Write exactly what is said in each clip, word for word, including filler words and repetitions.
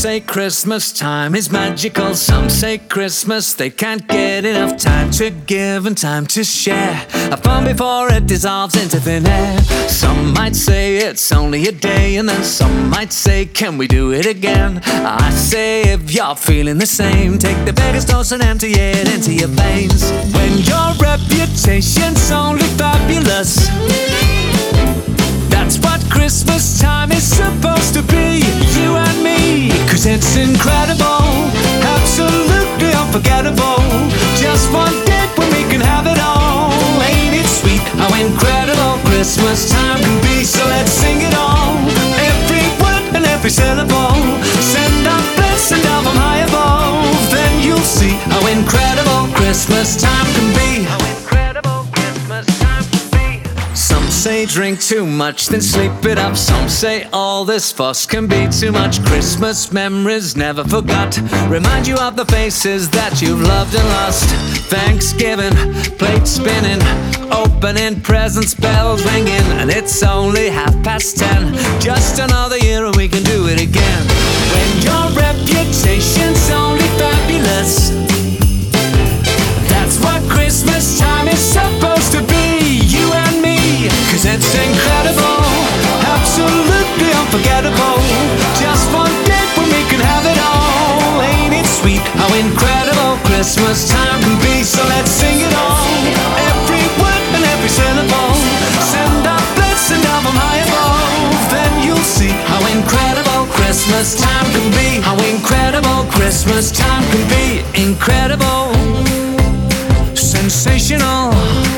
say Christmas time is magical. Some say Christmas they can't get enough. Time to give and time to share. Have fun before it dissolves into thin air. Some might say it's only a day, and then some might say, can we do it again? I say if you're feeling the same, take the biggest dose and empty it into your veins. When your reputation's only fabulous, that's what Christmas time is supposed to be. You and me, cause it's incredible, absolutely unforgettable. Just one date when we can have it all. Ain't it sweet how incredible Christmas time can be? So let's sing it all, every word and every syllable. Send our blessing down from high above. Then you'll see how incredible Christmas time can be. How incredible Christmas time can be. Some say drink too much, then sleep it up. Some say all this fuss can be too much. Christmas memories never forgot, remind you of the faces that you've loved and lost. Thanksgiving, plates spinning, opening presents, bells ringing, and it's only half past ten. Just another year and we can do it again. When your reputation's only fabulous, that's what Christmas time is supposed to be. You and me, cause it's incredible, absolutely unforgettable. Just one date when we can have it all. Ain't it sweet how incredible Christmas time can be? So let's sing it all, every word and every syllable. Send our blessing down from high above. Then you'll see how incredible Christmas time can be. How incredible Christmas time can be. Incredible, sensational,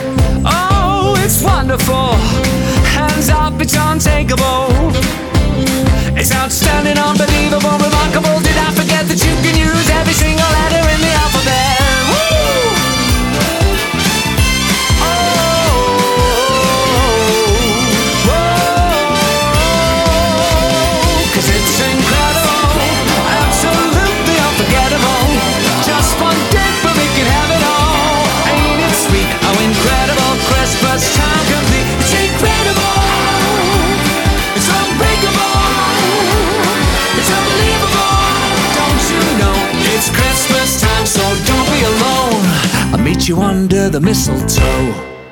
oh, it's wonderful. Hands up, it's untakeable. It's outstanding, unbelievable, remarkable. Did I forget that you can use every single letter in the alphabet? Woo! Oh, whoa, cause it's incredible, absolutely unforgettable. Just one date but we can have it all. Ain't it sweet how incredible Christmas time can be? It's incredible, it's unbreakable, it's unbelievable. Don't you know it's Christmas time, so don't be alone. I'll meet you under the mistletoe.